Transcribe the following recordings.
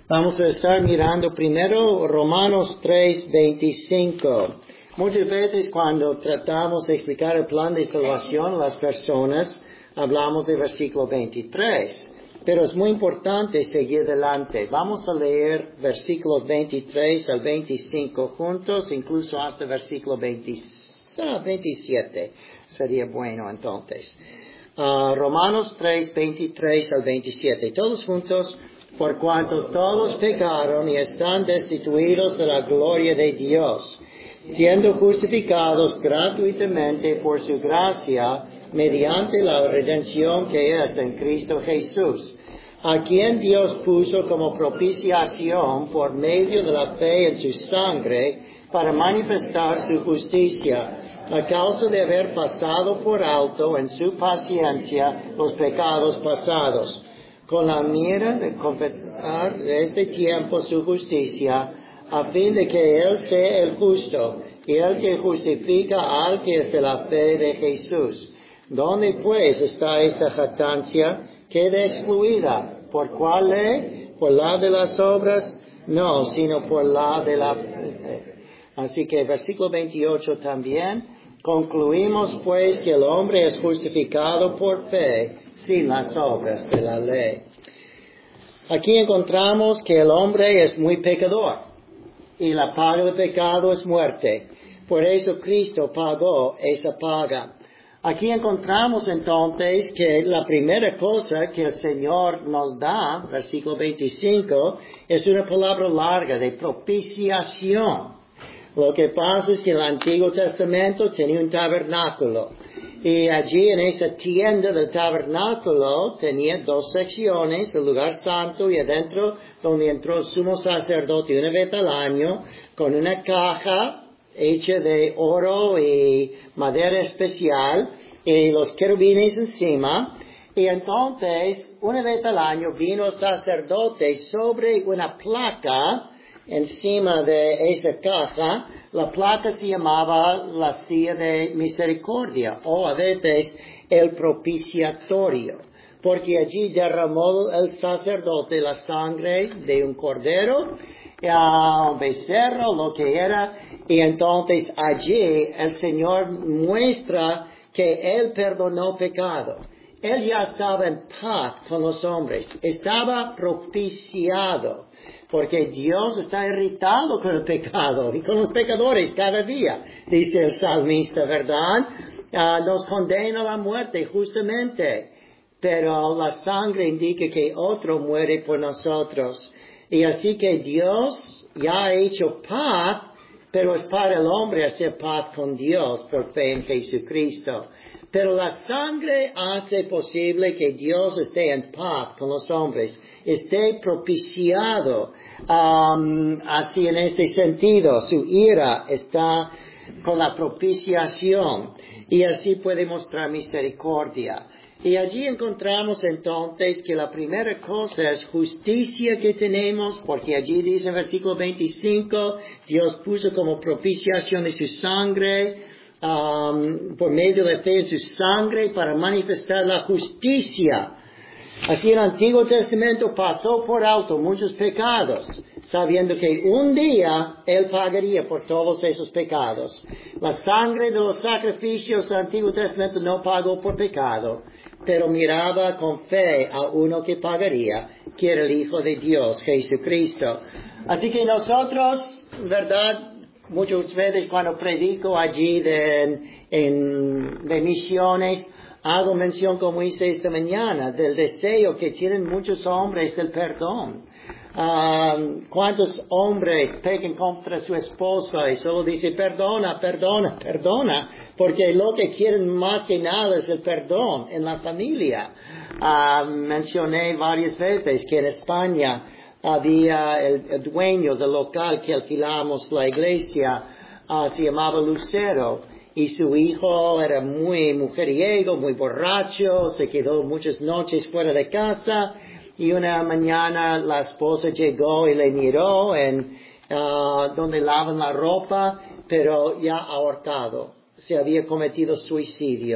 Vamos a estar mirando primero Romanos 3:25. Muchas veces cuando tratamos de explicar el plan de salvación a las personas, hablamos de versículo 23. Pero es muy importante seguir adelante. Vamos a leer versículos 23 al 25 juntos, incluso hasta versículo 27. Sería bueno entonces. Romanos 3:23 al 27. Todos juntos. Por cuanto todos pecaron y están destituidos de la gloria de Dios, siendo justificados gratuitamente por su gracia, mediante la redención que es en Cristo Jesús, a quien Dios puso como propiciación por medio de la fe en su sangre, para manifestar su justicia, a causa de haber pasado por alto en su paciencia los pecados pasados, con la mira de completar este tiempo su justicia, a fin de que Él sea el justo, y el que justifica al que es de la fe de Jesús. ¿Dónde pues está esta jactancia? Queda excluida. ¿Por cuál ley? ¿Por la de las obras? No, sino por la de la fe. Así que versículo 28 también. Concluimos pues que el hombre es justificado por fe, sin las obras de la ley. Aquí encontramos que el hombre es muy pecador y la paga del pecado es muerte. Por eso Cristo pagó esa paga. Aquí encontramos entonces que la primera cosa que el Señor nos da, versículo 25, es una palabra larga de propiciación. Lo que pasa es que el Antiguo Testamento tenía un tabernáculo. Y allí en esa tienda del tabernáculo tenía dos secciones, el lugar santo y adentro donde entró el sumo sacerdote una vez al año, con una caja hecha de oro y madera especial y los querubines encima. Y entonces, una vez al año vino el sacerdote sobre una placa encima de esa caja. La placa se llamaba la silla de misericordia, o a veces el propiciatorio, porque allí derramó el sacerdote la sangre de un cordero, un becerro, lo que era, y entonces allí el Señor muestra que Él perdonó pecado. Él ya estaba en paz con los hombres, estaba propiciado. Porque Dios está irritado con el pecado y con los pecadores cada día, dice el salmista, ¿verdad? Nos condena a la muerte justamente, pero la sangre indica que otro muere por nosotros. Y así que Dios ya ha hecho paz, pero es para el hombre hacer paz con Dios por fe en Jesucristo. Pero la sangre hace posible que Dios esté en paz con los hombres, esté propiciado, así en este sentido. Su ira está con la propiciación y así puede mostrar misericordia. Y allí encontramos entonces que la primera cosa es justicia que tenemos, porque allí dice en versículo 25, Dios puso como propiciación de su sangre, por medio de fe en su sangre para manifestar la justicia. Así el Antiguo Testamento pasó por alto muchos pecados, sabiendo que un día Él pagaría por todos esos pecados. La sangre de los sacrificios del Antiguo Testamento no pagó por pecado, pero miraba con fe a uno que pagaría, que era el Hijo de Dios, Jesucristo. Así que nosotros, ¿verdad? Muchas veces cuando predico allí de misiones, hago mención, como hice esta mañana, del deseo que tienen muchos hombres del perdón. ¿Cuántos hombres pecan contra su esposa y solo dicen perdona, perdona, perdona? Porque lo que quieren más que nada es el perdón en la familia. Mencioné varias veces que en España había el dueño del local que alquilamos la iglesia, se llamaba Lucero, y su hijo era muy mujeriego, muy borracho, se quedó muchas noches fuera de casa, y una mañana la esposa llegó y le miró en donde lavan la ropa, pero ya ahorcado, se había cometido suicidio.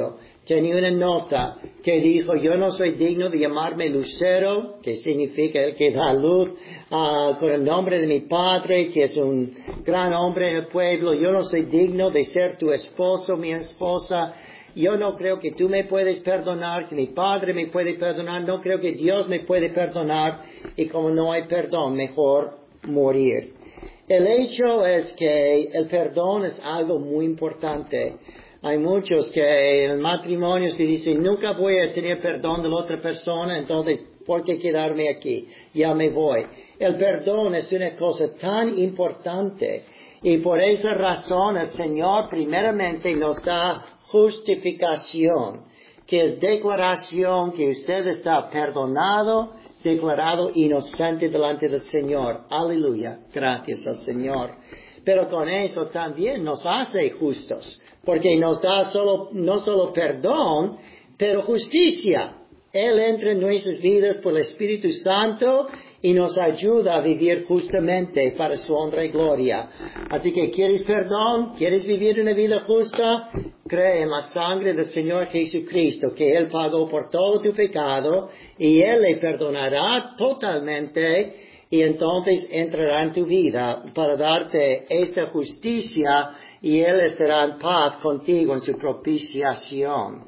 tenía una nota que dijo, yo no soy digno de llamarme lucero, que significa el que da luz, con el nombre de mi padre, que es un gran hombre en el pueblo. Yo no soy digno de ser tu esposo, mi esposa. Yo no creo que tú me puedes perdonar, que mi padre me puede perdonar. No creo que Dios me puede perdonar. Y como no hay perdón, mejor morir. El hecho es que el perdón es algo muy importante. Hay muchos que en el matrimonio se dicen, nunca voy a tener perdón de la otra persona, entonces, ¿por qué quedarme aquí? Ya me voy. El perdón es una cosa tan importante y por esa razón el Señor primeramente nos da justificación, que es declaración que usted está perdonado, declarado inocente delante del Señor. Aleluya. Gracias al Señor. Pero con eso también nos hace justos, porque nos da no solo perdón, pero justicia. Él entra en nuestras vidas por el Espíritu Santo y nos ayuda a vivir justamente para su honra y gloria. Así que, ¿quieres perdón? ¿Quieres vivir una vida justa? Cree en la sangre del Señor Jesucristo, que Él pagó por todo tu pecado y Él le perdonará totalmente y entonces entrará en tu vida para darte esta justicia y Él estará en paz contigo en su propiciación.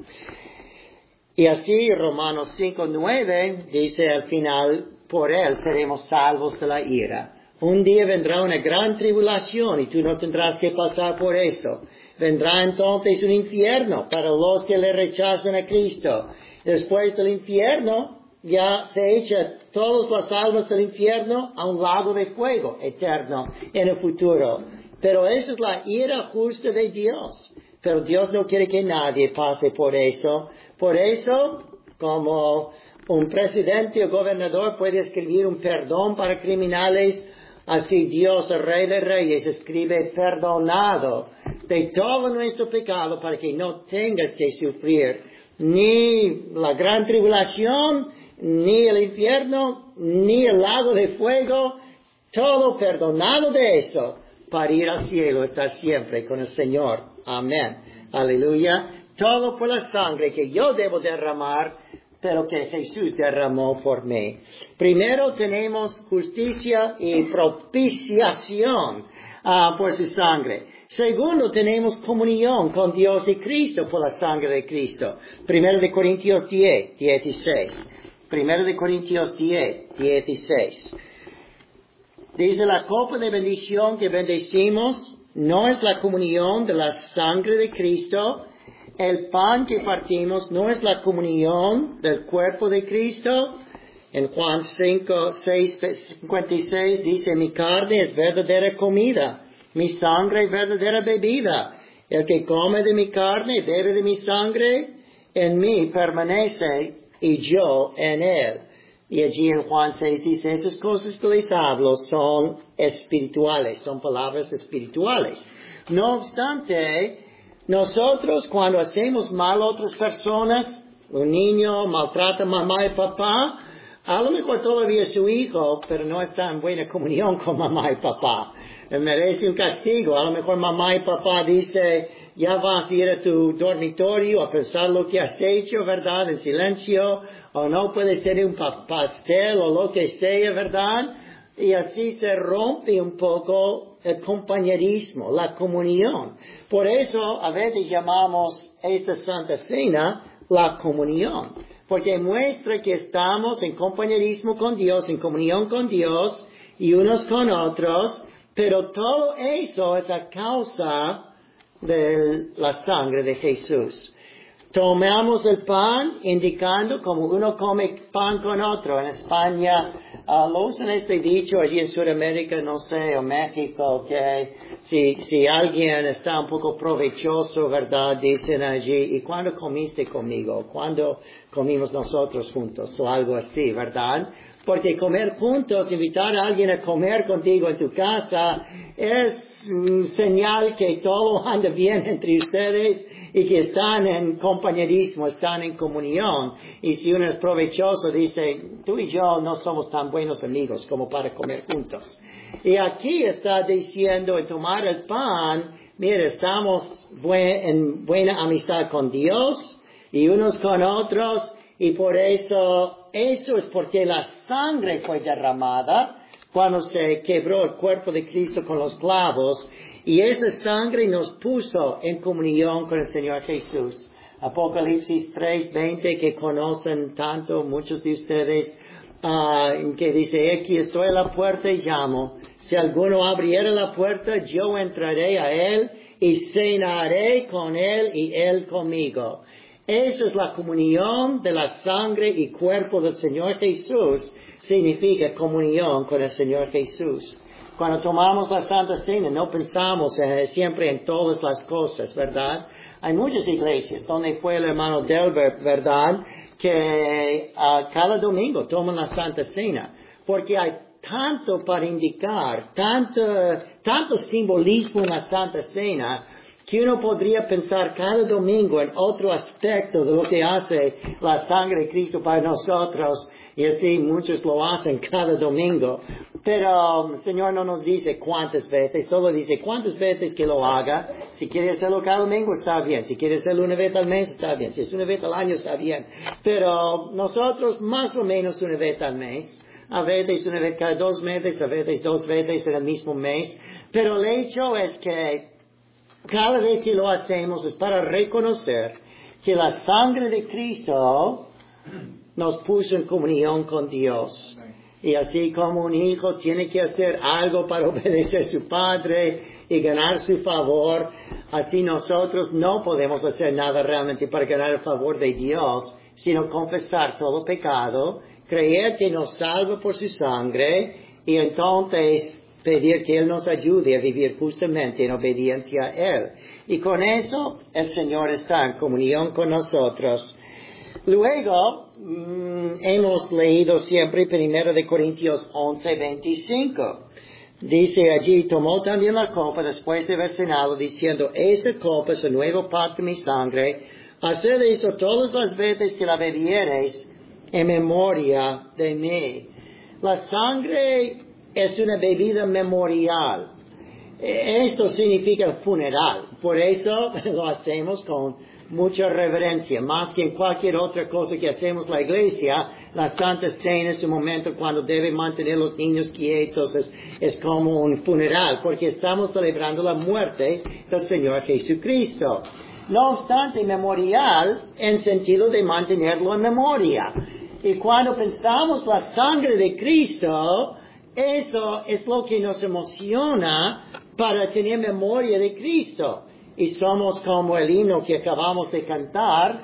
Y así Romanos 5:9 dice al final, por Él seremos salvos de la ira. Un día vendrá una gran tribulación y tú no tendrás que pasar por eso. Vendrá entonces un infierno para los que le rechazan a Cristo. Después del infierno, ya se echa todas las almas del infierno a un lago de fuego eterno en el futuro. Pero esa es la ira justa de Dios. Pero Dios no quiere que nadie pase por eso. Por eso, como un presidente o gobernador puede escribir un perdón para criminales, así Dios, el Rey de Reyes, escribe perdonado de todo nuestro pecado para que no tengas que sufrir ni la gran tribulación, ni el infierno, ni el lago de fuego, todo perdonado de eso para ir al cielo, estar siempre con el Señor. Amén. Aleluya. Todo por la sangre que yo debo derramar, pero que Jesús derramó por mí. Primero tenemos justicia y propiciación por su sangre. Segundo, tenemos comunión con Dios y Cristo por la sangre de Cristo. Primero de Corintios 10, 16. Primero de Corintios 10, 16. Dice, la copa de bendición que bendecimos no es la comunión de la sangre de Cristo. El pan que partimos no es la comunión del cuerpo de Cristo. En Juan 5, 6, 56 dice, mi carne es verdadera comida, mi sangre es verdadera bebida. El que come de mi carne, bebe de mi sangre, en mí permanece y yo en él. Y allí en Juan 6 dice, esas cosas que les hablo son espirituales, son palabras espirituales. No obstante, nosotros cuando hacemos mal a otras personas, un niño maltrata a mamá y papá, a lo mejor todavía es su hijo, pero no está en buena comunión con mamá y papá. Merece un castigo. A lo mejor mamá y papá dice, ya vas a ir a tu dormitorio a pensar lo que has hecho, ¿verdad? En silencio. O no puedes tener un pastel o lo que sea, ¿verdad? Y así se rompe un poco el compañerismo, la comunión. Por eso a veces llamamos esta Santa Cena la comunión. Porque muestra que estamos en compañerismo con Dios, en comunión con Dios y unos con otros. Pero todo eso es a causa de la sangre de Jesús. Tomamos el pan indicando como uno come pan con otro. En España lo usan este dicho, allí en Sudamérica, no sé, o México, que si alguien está un poco provechoso, ¿verdad? Dicen allí, ¿y cuándo comiste conmigo? ¿Cuándo comimos nosotros juntos? O algo así, ¿verdad? Porque comer juntos, invitar a alguien a comer contigo en tu casa, es señal que todo anda bien entre ustedes y que están en compañerismo, están en comunión. Y si uno es provechoso, dice, tú y yo no somos tan buenos amigos como para comer juntos. Y aquí está diciendo, en tomar el pan, mira, estamos en buena amistad con Dios y unos con otros, y por eso es porque la sangre fue derramada cuando se quebró el cuerpo de Cristo con los clavos, y esa sangre nos puso en comunión con el Señor Jesús. Apocalipsis 3:20, que conocen tanto muchos de ustedes, que dice, aquí estoy a la puerta y llamo. Si alguno abriera la puerta, yo entraré a él y cenaré con él y él conmigo. Esa es la comunión de la sangre y cuerpo del Señor Jesús. Significa comunión con el Señor Jesús. Cuando tomamos la Santa Cena, no pensamos siempre en todas las cosas, ¿verdad? Hay muchas iglesias donde fue el hermano Delbert, ¿verdad?, que cada domingo toman la Santa Cena, porque hay tanto para indicar, tanto simbolismo en la Santa Cena, que uno podría pensar cada domingo en otro aspecto de lo que hace la sangre de Cristo para nosotros, y así muchos lo hacen cada domingo. Pero el Señor no nos dice cuántas veces, solo dice cuántas veces que lo haga. Si quiere hacerlo cada domingo, está bien. Si quiere hacerlo una vez al mes, está bien. Si es una vez al año, está bien. Pero nosotros más o menos una vez al mes. A veces una vez cada 2 meses, a veces 2 veces en el mismo mes. Pero el hecho es que cada vez que lo hacemos es para reconocer que la sangre de Cristo nos puso en comunión con Dios. Y así como un hijo tiene que hacer algo para obedecer a su padre y ganar su favor, así nosotros no podemos hacer nada realmente para ganar el favor de Dios, sino confesar todo pecado, creer que nos salva por su sangre y entonces pedir que Él nos ayude a vivir justamente en obediencia a Él. Y con eso el Señor está en comunión con nosotros. Luego, hemos leído siempre 1 de Corintios 11:25. Dice allí, tomó también la copa después de haber cenado, diciendo, esta copa es el nuevo pacto de mi sangre. Haced eso todas las veces que la bebiereis en memoria de mí. La sangre es una bebida memorial. Esto significa el funeral. Por eso lo hacemos con mucha reverencia, más que en cualquier otra cosa que hacemos la iglesia. La Santa Cena es un momento cuando debe mantener los niños quietos, es como un funeral, porque estamos celebrando la muerte del Señor Jesucristo. No obstante, memorial en sentido de mantenerlo en memoria. Y cuando pensamos la sangre de Cristo, eso es lo que nos emociona para tener memoria de Cristo. Y somos como el himno que acabamos de cantar,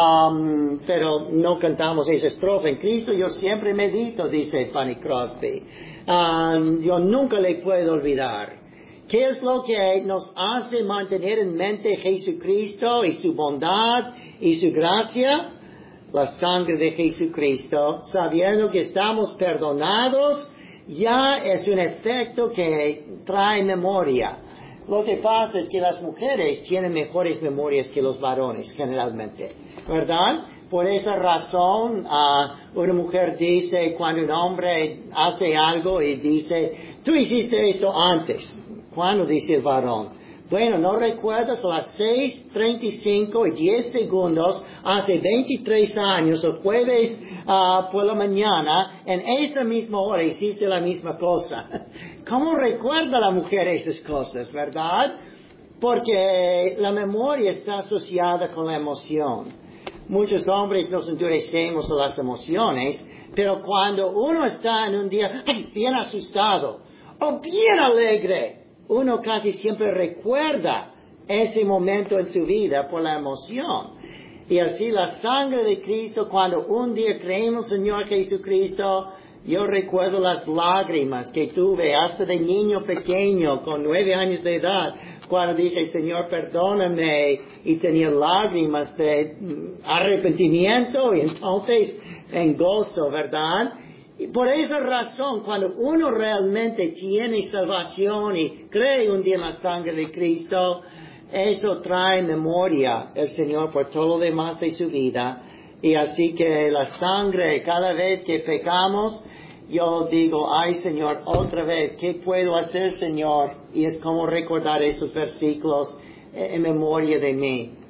pero no cantamos esa estrofa. En Cristo yo siempre medito, dice Fanny Crosby. Yo nunca le puedo olvidar. ¿Qué es lo que nos hace mantener en mente Jesucristo y su bondad y su gracia? La sangre de Jesucristo, sabiendo que estamos perdonados, ya es un efecto que trae memoria. Lo que pasa es que las mujeres tienen mejores memorias que los varones, generalmente, ¿verdad? Por esa razón, una mujer dice, cuando un hombre hace algo y dice, tú hiciste esto antes. ¿Cuándo dice el varón? Bueno, ¿no recuerdas a las 6:35 y 10 segundos, hace 23 años, el jueves por la mañana, en esa misma hora hiciste la misma cosa? ¿Cómo recuerda la mujer esas cosas, verdad? Porque la memoria está asociada con la emoción. Muchos hombres nos endurecemos a las emociones, pero cuando uno está en un día bien asustado o bien alegre, uno casi siempre recuerda ese momento en su vida por la emoción. Y así la sangre de Cristo, cuando un día creemos en el Señor Jesucristo, yo recuerdo las lágrimas que tuve hasta de niño pequeño, con 9 años de edad, cuando dije, Señor, perdóname, y tenía lágrimas de arrepentimiento, y entonces en gozo, ¿verdad? Y por esa razón, cuando uno realmente tiene salvación y cree un día en la sangre de Cristo, eso trae memoria el Señor por todo lo demás de su vida. Y así que la sangre, cada vez que pecamos, yo digo, ay Señor, otra vez, ¿qué puedo hacer, Señor? Y es como recordar esos versículos en memoria de mí.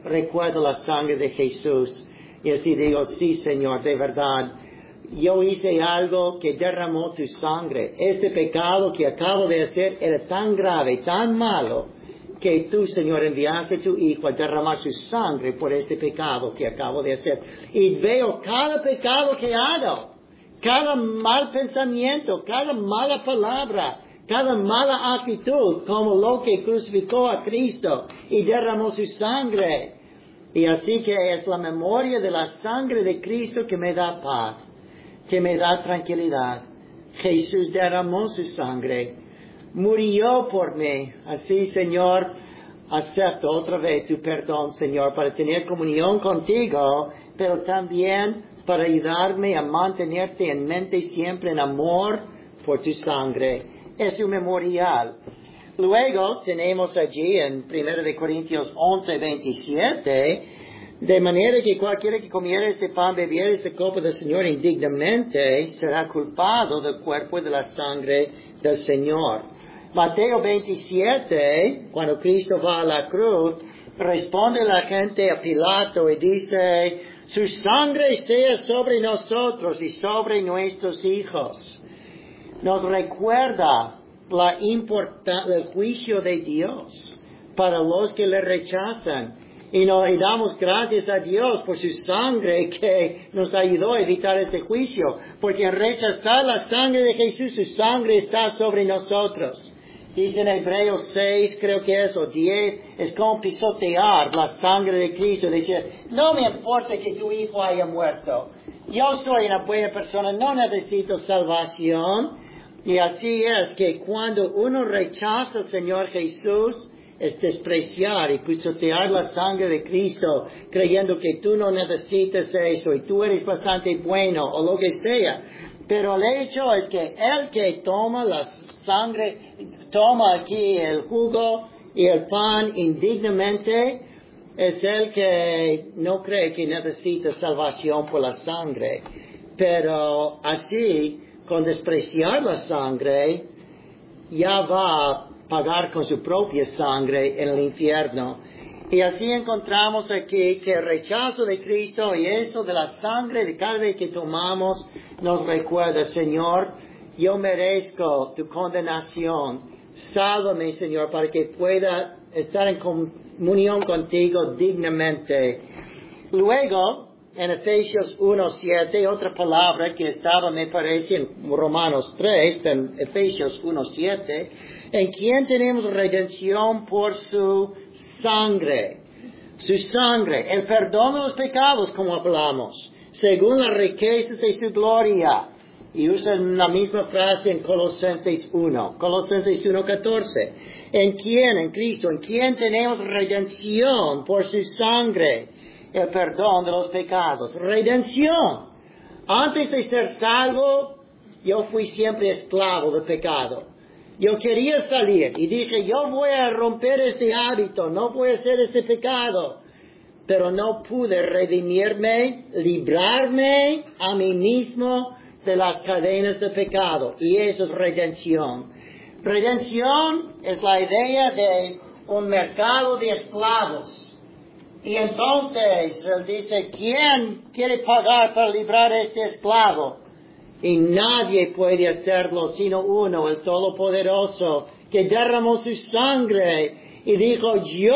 recuerdo la sangre de Jesús. Y así digo, sí, Señor, de verdad, yo hice algo que derramó tu sangre. Este pecado que acabo de hacer era tan grave, tan malo, que tú, Señor, enviaste a tu Hijo a derramar su sangre por este pecado que acabo de hacer. Y veo cada pecado que hago, cada mal pensamiento, cada mala palabra, cada mala actitud, como lo que crucificó a Cristo y derramó su sangre. Y así que es la memoria de la sangre de Cristo que me da paz, que me da tranquilidad. Jesús derramó su sangre, murió por mí. Así, Señor, acepto otra vez tu perdón, Señor, para tener comunión contigo, pero también para ayudarme a mantenerte en mente siempre en amor por tu sangre. Es un memorial. Luego tenemos allí en 1 de Corintios 11:27, de manera que cualquiera que comiera este pan, bebiera esta copa del Señor indignamente, será culpado del cuerpo y de la sangre del Señor. Mateo 27, cuando Cristo va a la cruz, responde la gente a Pilato y dice, su sangre sea sobre nosotros y sobre nuestros hijos. Nos recuerda el juicio de Dios para los que le rechazan. Y damos gracias a Dios por su sangre que nos ayudó a evitar este juicio. Porque en rechazar la sangre de Jesús, su sangre está sobre nosotros. Dice en Hebreos 6, creo que es, o 10, es como pisotear la sangre de Cristo. Dice, no me importa que tu hijo haya muerto. Yo soy una buena persona, no necesito salvación. Y así es que cuando uno rechaza al Señor Jesús, es despreciar y pisotear la sangre de Cristo, creyendo que tú no necesitas eso y tú eres bastante bueno o lo que sea. Pero el hecho es que el que toma la sangre, toma aquí el jugo y el pan indignamente, es el que no cree que necesita salvación por la sangre. Pero así, con despreciar la sangre, ya va a pagar con su propia sangre en el infierno. Y así encontramos aquí que el rechazo de Cristo y eso de la sangre de cada vez que tomamos nos recuerda, Señor, yo merezco tu condenación. Sálvame, Señor, para que pueda estar en comunión contigo dignamente. Luego, en Efesios 1:7, otra palabra que estaba, me parece, en Romanos 3, en Efesios 1:7, en quien tenemos redención por su sangre. Su sangre, el perdón de los pecados, como hablamos, según las riquezas de su gloria. Y usan la misma frase en Colosenses 1, Colosenses 1:14. En Cristo, en quien tenemos redención por su sangre, el perdón de los pecados. Redención. Antes de ser salvo, yo fui siempre esclavo del pecado. Yo quería salir y dije, yo voy a romper este hábito, no voy a hacer este pecado. Pero no pude redimirme, librarme a mí mismo de las cadenas de pecado. Y eso es redención. Redención es la idea de un mercado de esclavos. Y entonces él dice, ¿quién quiere pagar para librar a este esclavo? Y nadie puede hacerlo sino uno, el Todopoderoso, que derramó su sangre y dijo,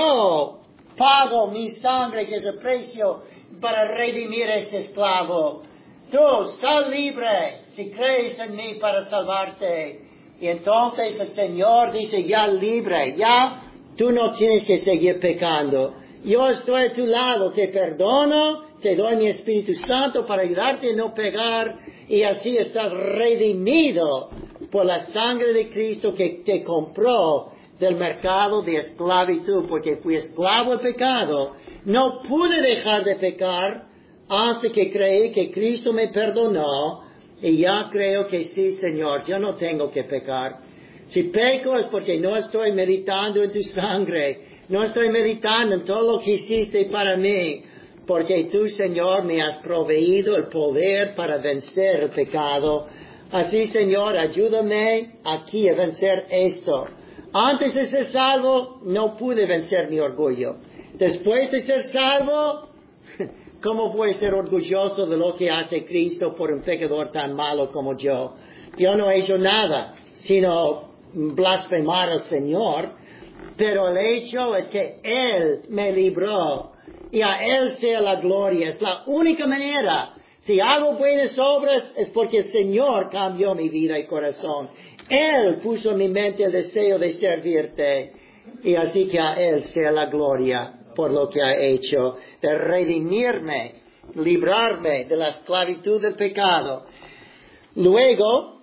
yo pago mi sangre, que es el precio para redimir a este esclavo. Tú, sal libre si crees en mí para salvarte. Y entonces el Señor dice, ya libre, ya tú no tienes que seguir pecando. Yo estoy a tu lado, te perdono, te doy mi Espíritu Santo para ayudarte a no pecar, y así estás redimido por la sangre de Cristo que te compró del mercado de esclavitud, porque fui esclavo del pecado. No pude dejar de pecar hasta que creí que Cristo me perdonó, y ya creo que sí, Señor, yo no tengo que pecar. Si peco es porque no estoy meditando en tu sangre. No estoy meditando en todo lo que hiciste para mí, porque tú, Señor, me has proveído el poder para vencer el pecado. Así, Señor, ayúdame aquí a vencer esto. Antes de ser salvo, no pude vencer mi orgullo. Después de ser salvo, ¿cómo puede ser orgulloso de lo que hace Cristo por un pecador tan malo como yo? Yo no he hecho nada, sino blasfemar al Señor, pero el hecho es que Él me libró y a Él sea la gloria. Es la única manera. Si hago buenas obras es porque el Señor cambió mi vida y corazón. Él puso en mi mente el deseo de servirte y así que a Él sea la gloria por lo que ha hecho, de redimirme, librarme de la esclavitud del pecado. Luego,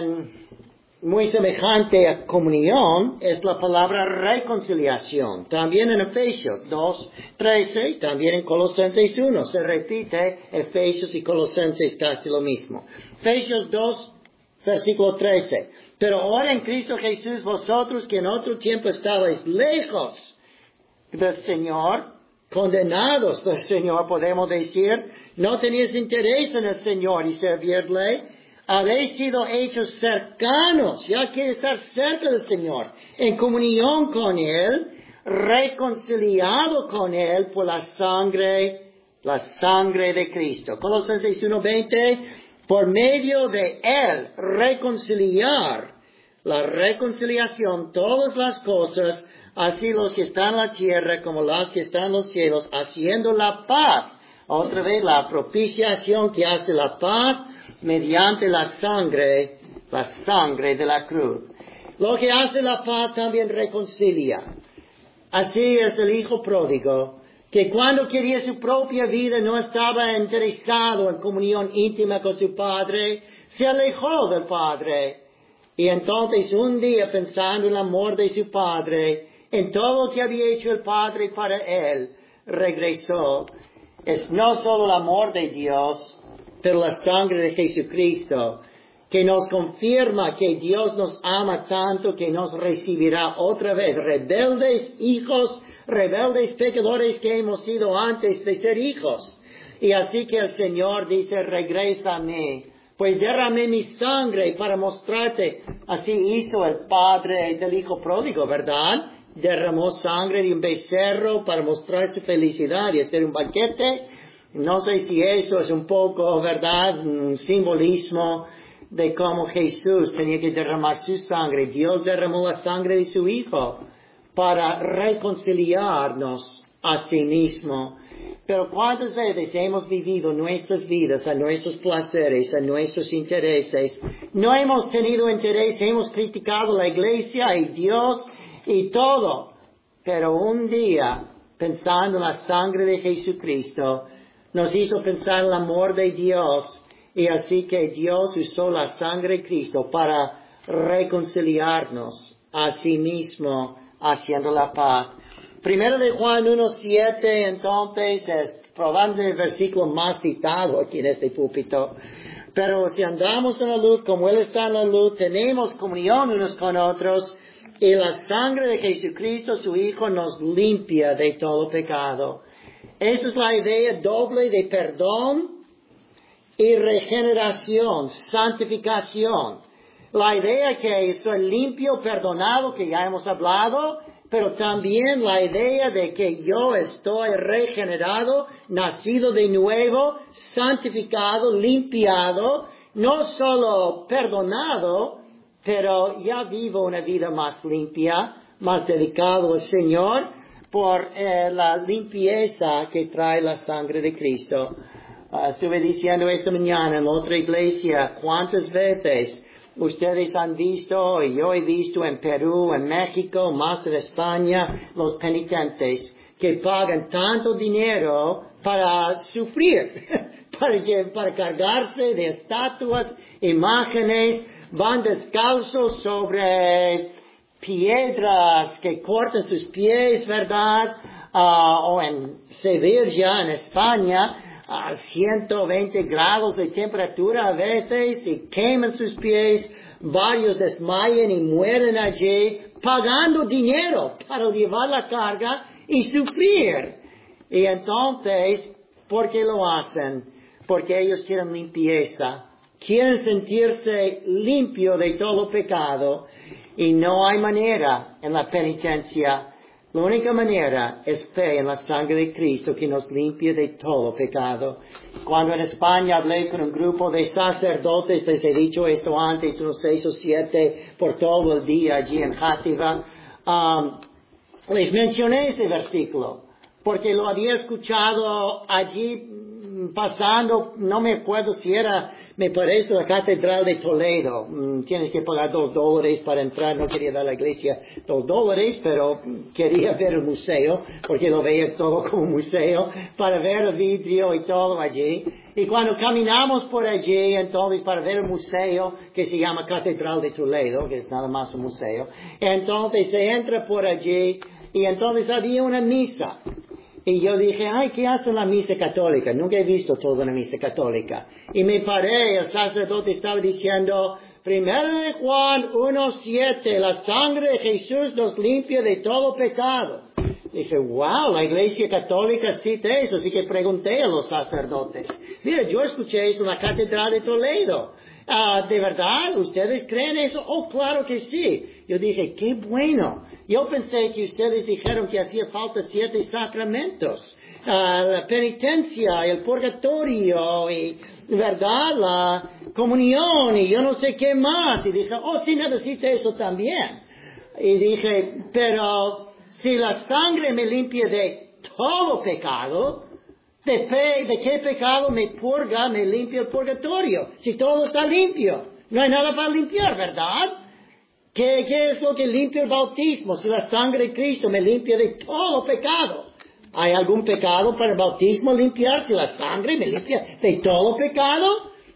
muy semejante a comunión, es la palabra reconciliación. También en Efesios 2:13, también en Colosenses 1, se repite Efesios y Colosenses casi lo mismo. Efesios 2, versículo 13. Pero ahora en Cristo Jesús, vosotros que en otro tiempo estabais lejos del Señor, condenados del Señor, podemos decir, no tenías interés en el Señor y servirle, habéis sido hechos cercanos, ya que estar cerca del Señor, en comunión con Él, reconciliado con Él por la sangre de Cristo. Colosenses 1:20, por medio de Él, reconciliar, la reconciliación, todas las cosas, así los que están en la tierra como los que están en los cielos, haciendo la paz. Otra vez, la propiciación que hace la paz mediante la sangre de la cruz. Lo que hace la paz también reconcilia. Así es el hijo pródigo, que cuando quería su propia vida no estaba interesado en comunión íntima con su padre, se alejó del padre. Y entonces un día, pensando en el amor de su padre, en todo lo que había hecho el padre para él, regresó. Es no solo el amor de Dios, pero la sangre de Jesucristo, que nos confirma que Dios nos ama tanto que nos recibirá otra vez, rebeldes hijos, rebeldes pecadores que hemos sido antes de ser hijos. Y así que el Señor dice, regresa a mí, pues derramé mi sangre para mostrarte. Así hizo el padre del hijo pródigo, ¿verdad? Derramó sangre de un becerro para mostrar su felicidad y hacer un banquete. No sé si eso es un poco, ¿verdad?, un simbolismo de cómo Jesús tenía que derramar su sangre. Dios derramó la sangre de su Hijo para reconciliarnos a sí mismo. Pero ¿cuántas veces hemos vivido nuestras vidas a nuestros placeres, a nuestros intereses? No hemos tenido interés, hemos criticado la iglesia y Dios y todo. Pero un día, pensando en la sangre de Jesucristo, nos hizo pensar en el amor de Dios, y así que Dios usó la sangre de Cristo para reconciliarnos a sí mismo, haciendo la paz. Primero de Juan 1:7, entonces, es probablemente el versículo más citado aquí en este púlpito. Pero si andamos en la luz, como Él está en la luz, tenemos comunión unos con otros, y la sangre de Jesucristo, su Hijo, nos limpia de todo pecado. Esa es la idea doble de perdón y regeneración, santificación. La idea que soy limpio, perdonado, que ya hemos hablado, pero también la idea de que yo estoy regenerado, nacido de nuevo, santificado, limpiado, no solo perdonado, pero ya vivo una vida más limpia, más dedicado al Señor, por la limpieza que trae la sangre de Cristo. Estuve diciendo esta mañana en otra iglesia, ¿cuántas veces ustedes han visto, y yo he visto en Perú, en México, más en España, los penitentes que pagan tanto dinero para sufrir, para cargarse de estatuas, imágenes, van descalzos sobre piedras que cortan sus pies, ¿verdad? O en Sevilla, en España, a 120 grados de temperatura a veces, y queman sus pies, varios desmayan y mueren allí, pagando dinero para llevar la carga y sufrir. Y entonces, ¿por qué lo hacen? Porque ellos quieren limpieza, quieren sentirse limpio de todo pecado, y no hay manera en la penitencia La única manera es fe en la sangre de Cristo que nos limpia de todo pecado. Cuando en España hablé con un grupo de sacerdotes, les he dicho esto antes, unos 6 o 7 por todo el día allí en Játiva, les mencioné ese versículo, porque lo había escuchado allí pasando, no me acuerdo si era, me parece, la Catedral de Toledo. Tienes que pagar $2 para entrar, no quería dar a la iglesia $2, pero quería ver el museo, porque lo veía todo como museo, para ver el vidrio y todo allí. Y cuando caminamos por allí, entonces, para ver el museo, que se llama Catedral de Toledo, que es nada más un museo, entonces se entra por allí, y entonces había una misa. Y yo dije, ay, ¿qué hace la misa católica? Nunca he visto toda una misa católica. Y me paré, el sacerdote estaba diciendo, 1 de Juan 1:7, la sangre de Jesús nos limpia de todo pecado. Dije, wow, la iglesia católica cita eso, así que pregunté a los sacerdotes. Mira, yo escuché eso en la Catedral de Toledo. ¿De verdad? ¿Ustedes creen eso? Oh, claro que sí. Yo dije, qué bueno. Yo pensé que ustedes dijeron que hacía falta 7 sacramentos. La penitencia, el purgatorio, y, ¿verdad? La comunión, y yo no sé qué más. Y dije, oh, sí necesita eso también. Y dije, pero si la sangre me limpia de todo pecado, ¿de qué pecado me purga, me limpia el purgatorio? Si todo está limpio, no hay nada para limpiar, ¿verdad? ¿Qué es lo que limpia el bautismo? Si la sangre de Cristo me limpia de todo pecado. ¿Hay algún pecado para el bautismo limpiar? Si la sangre me limpia de todo pecado.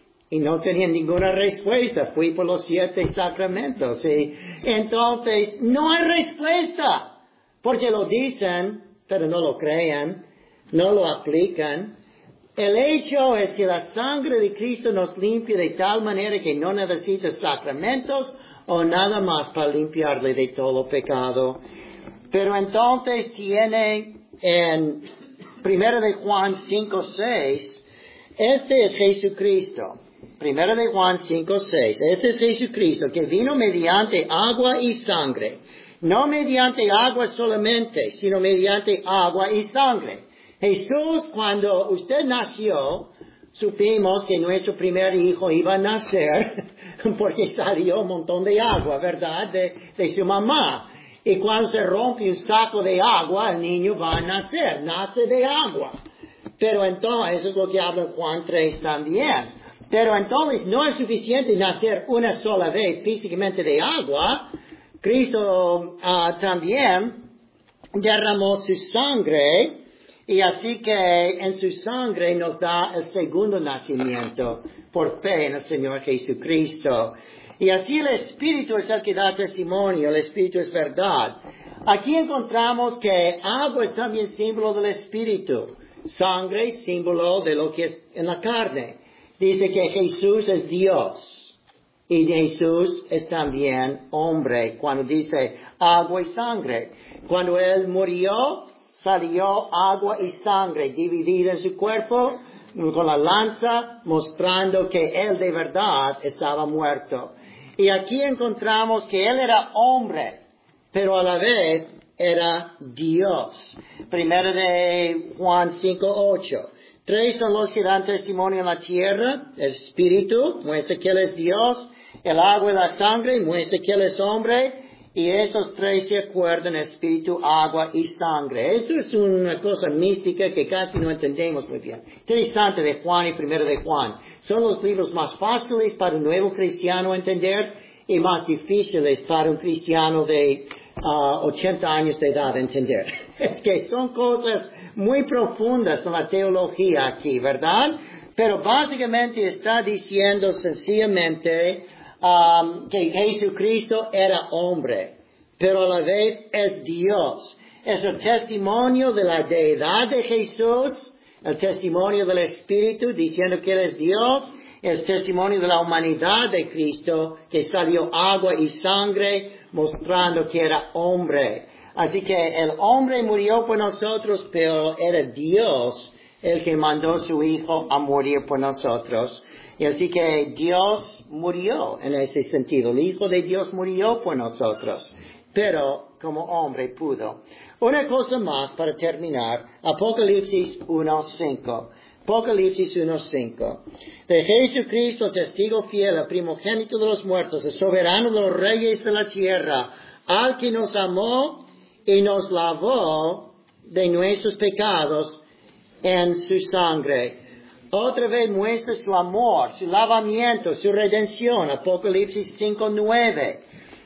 Y no tenía ninguna respuesta. Fui por los 7 sacramentos. Y entonces, no hay respuesta. Porque lo dicen, pero no lo creen. No lo aplican. El hecho es que la sangre de Cristo nos limpia de tal manera que no necesita sacramentos o nada más para limpiarle de todo pecado. Pero entonces tiene en 1 de Juan 5:6, este es Jesucristo. 1 de Juan 5:6, este es Jesucristo que vino mediante agua y sangre. No mediante agua solamente, sino mediante agua y sangre. Jesús, cuando usted nació, supimos que nuestro primer hijo iba a nacer porque salió un montón de agua, ¿verdad? De su mamá. Y cuando se rompe un saco de agua, el niño va a nacer, nace de agua. Pero entonces, eso es lo que habla en Juan 3 también. Pero entonces no es suficiente nacer una sola vez físicamente de agua. Cristo también derramó su sangre. Y así que en su sangre nos da el segundo nacimiento por fe en el Señor Jesucristo. Y así el Espíritu es el que da testimonio, el Espíritu es verdad. Aquí encontramos que agua es también símbolo del Espíritu. Sangre, símbolo de lo que es en la carne. Dice que Jesús es Dios. Y Jesús es también hombre. Cuando dice agua y sangre. Cuando Él murió, salió agua y sangre dividida en su cuerpo con la lanza, mostrando que Él de verdad estaba muerto. Y aquí encontramos que Él era hombre, pero a la vez era Dios. 1 de Juan 5:8. 3 son los que dan testimonio en la tierra. El Espíritu muestra que Él es Dios. El agua y la sangre muestra que Él es hombre. Y esos 3 se acuerdan, espíritu, agua y sangre. Esto es una cosa mística que casi no entendemos muy bien. Interesante de Juan y 1 de Juan. Son los libros más fáciles para un nuevo cristiano entender y más difíciles para un cristiano de 80 años de edad entender. Es que son cosas muy profundas en la teología aquí, ¿verdad? Pero básicamente está diciendo sencillamente que Jesucristo era hombre, pero a la vez es Dios. Es el testimonio de la deidad de Jesús, el testimonio del Espíritu diciendo que Él es Dios, el testimonio de la humanidad de Cristo, que salió agua y sangre, mostrando que era hombre. Así que el hombre murió por nosotros, pero era Dios el que mandó a su Hijo a morir por nosotros. Y así que Dios murió en ese sentido. El Hijo de Dios murió por nosotros. pero como hombre pudo. Una cosa más para terminar, Apocalipsis 1:5. Apocalipsis 1:5. De Jesucristo, testigo fiel, el primogénito de los muertos, el soberano de los reyes de la tierra, al que nos amó y nos lavó de nuestros pecados en su sangre. Otra vez muestra su amor, su lavamiento, su redención. Apocalipsis 5:9.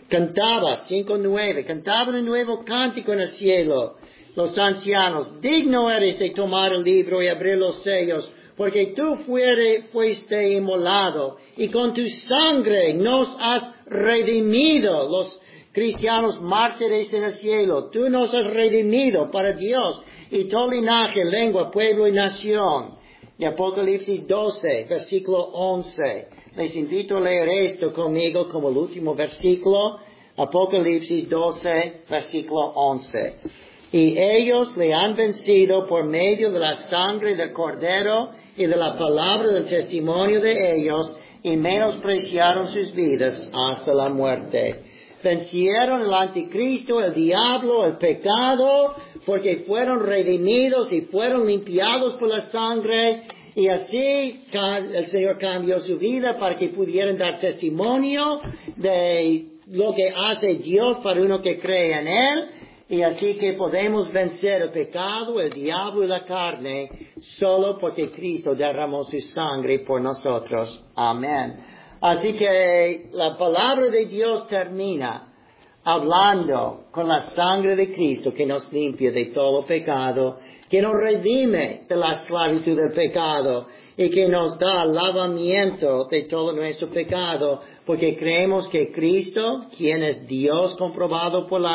Cantaban un nuevo cántico en el cielo. Los ancianos, digno eres de tomar el libro y abrir los sellos, porque tú fuiste inmolado, y con tu sangre nos has redimido. Los cristianos mártires en el cielo, tú nos has redimido para Dios, y todo linaje, lengua, pueblo y nación. Y Apocalipsis 12, versículo 11. Les invito a leer esto conmigo como el último versículo. Apocalipsis 12, versículo 11. Y ellos le han vencido por medio de la sangre del Cordero y de la palabra del testimonio de ellos, y menospreciaron sus vidas hasta la muerte. Vencieron el anticristo, el diablo, el pecado, porque fueron redimidos y fueron limpiados por la sangre. Y así el Señor cambió su vida para que pudieran dar testimonio de lo que hace Dios para uno que cree en Él. Y así que podemos vencer el pecado, el diablo y la carne solo porque Cristo derramó su sangre por nosotros. Amén. Así que la palabra de Dios termina hablando con la sangre de Cristo que nos limpia de todo pecado, que nos redime de la esclavitud del pecado y que nos da lavamiento de todo nuestro pecado, porque creemos que Cristo, quien es Dios comprobado por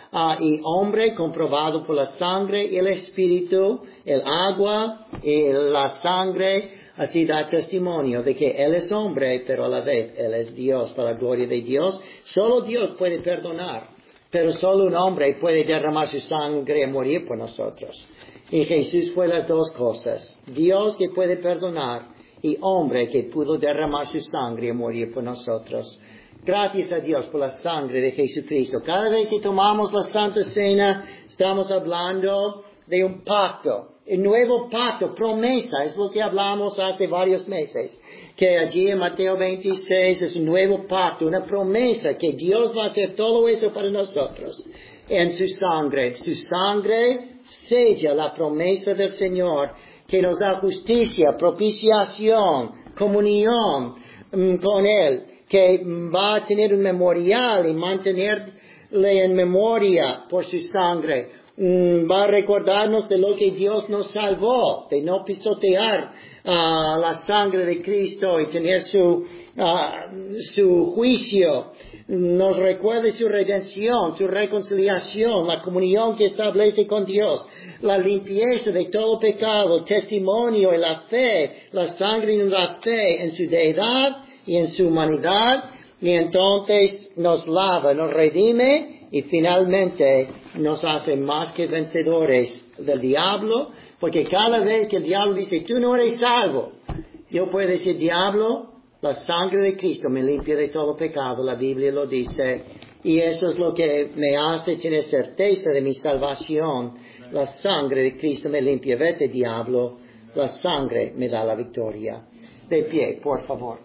y hombre comprobado por la sangre y el Espíritu, el agua y la sangre, así da testimonio de que Él es hombre, pero a la vez Él es Dios, para la gloria de Dios. Solo Dios puede perdonar, pero solo un hombre puede derramar su sangre y morir por nosotros. Y Jesús fue las dos cosas, Dios que puede perdonar y hombre que pudo derramar su sangre y morir por nosotros. Gracias a Dios por la sangre de Jesucristo. Cada vez que tomamos la Santa Cena, estamos hablando de un pacto, el nuevo pacto, promesa, es lo que hablamos hace varios meses, que allí en Mateo 26 es un nuevo pacto, una promesa que Dios va a hacer todo eso para nosotros en su sangre. Su sangre sella la promesa del Señor que nos da justicia, propiciación, comunión con Él, que va a tener un memorial y mantenerle en memoria por su sangre. Va a recordarnos de lo que Dios nos salvó, de no pisotear la sangre de Cristo y tener su juicio. Nos recuerda su redención, su reconciliación, la comunión que establece con Dios, la limpieza de todo pecado, el testimonio y la fe, la sangre y la fe en su deidad y en su humanidad, y entonces nos lava, nos redime, y finalmente nos hace más que vencedores del diablo, porque cada vez que el diablo dice, tú no eres salvo, yo puedo decir, diablo, la sangre de Cristo me limpia de todo pecado, la Biblia lo dice, y eso es lo que me hace tener certeza de mi salvación. La sangre de Cristo me limpia, vete diablo, la sangre me da la victoria. De pie, por favor.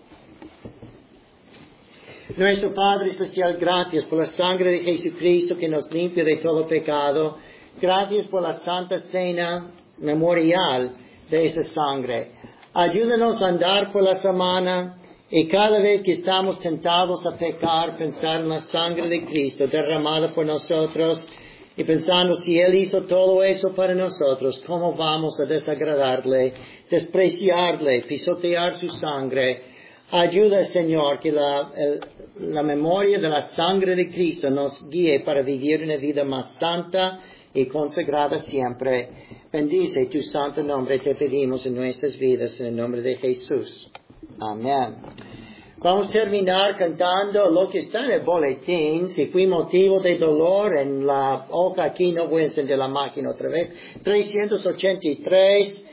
Nuestro Padre Especial, gracias por la sangre de Jesucristo que nos limpia de todo pecado. Gracias por la Santa Cena memorial de esa sangre. Ayúdanos a andar por la semana y cada vez que estamos tentados a pecar, pensar en la sangre de Cristo derramada por nosotros y pensando si Él hizo todo eso para nosotros, ¿cómo vamos a desagradarle, despreciarle, pisotear su sangre? Ayuda, Señor, que la memoria de la sangre de Cristo nos guíe para vivir una vida más santa y consagrada siempre. Bendice tu santo nombre, te pedimos en nuestras vidas, en el nombre de Jesús. Amén. Vamos a terminar cantando lo que está en el boletín. Si fui motivo de dolor en la hoja aquí, no voy a encender la máquina otra vez. 383.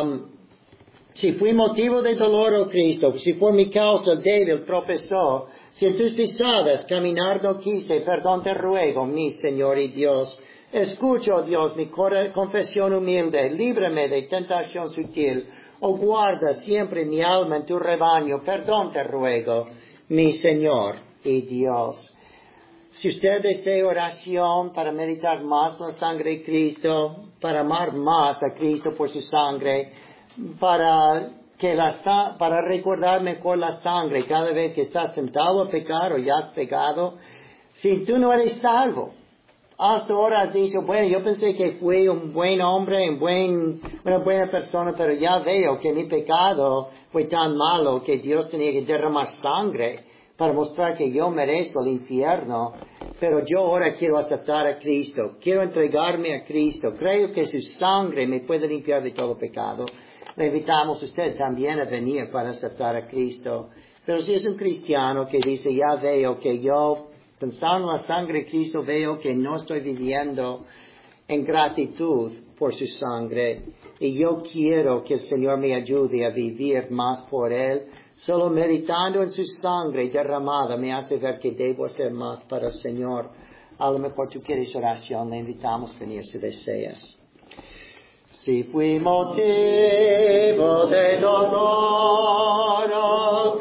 Si fui motivo de dolor, oh Cristo, si por mi causa el débil tropezó, Si en tus pisadas caminar no quise, perdón te ruego, mi Señor y Dios. Escucho, oh Dios, mi confesión humilde, líbrame de tentación sutil. Oh, guarda siempre mi alma en tu rebaño, perdón te ruego, mi Señor y Dios. Si usted desea oración para meditar más la sangre de Cristo, para amar más a Cristo por su sangre, para recordar mejor la sangre cada vez que estás tentado a pecar o ya has pecado, si tú no eres salvo, hasta ahora has dicho, bueno, yo pensé que fui un buen hombre, una buena persona, pero ya veo que mi pecado fue tan malo que Dios tenía que derramar sangre para mostrar que yo merezco el infierno. Pero yo ahora quiero aceptar a Cristo, quiero entregarme a Cristo, creo que su sangre me puede limpiar de todo pecado. Le invitamos a usted también a venir para aceptar a Cristo. Pero si es un cristiano que dice, ya veo que yo, pensando en la sangre de Cristo, veo que no estoy viviendo en gratitud por su sangre, y yo quiero que el Señor me ayude a vivir más por Él. Solo meditando en su sangre derramada me hace ver que debo hacer más para el Señor. A lo mejor tú quieres oración, le invitamos a venir si deseas. Si fui motivo de dolor, oh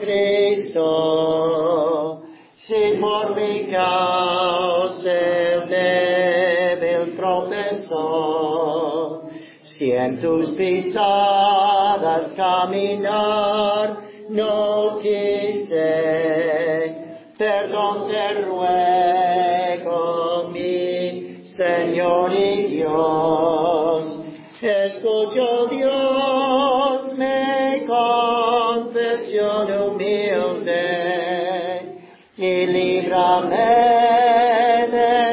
Cristo, si por mi causa el débil tropezó, si en tus pisadas caminar no quise, perdón te ruego, mi Señor y Dios. Escucho, Dios, mi confesión humilde, y líbrame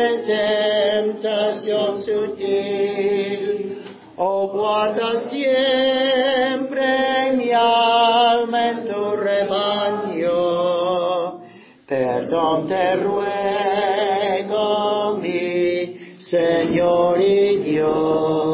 de tentación sutil. Oh, guarda siempre mi alma en tu rebaño. Perdón te ruego, mi Señor y Dios.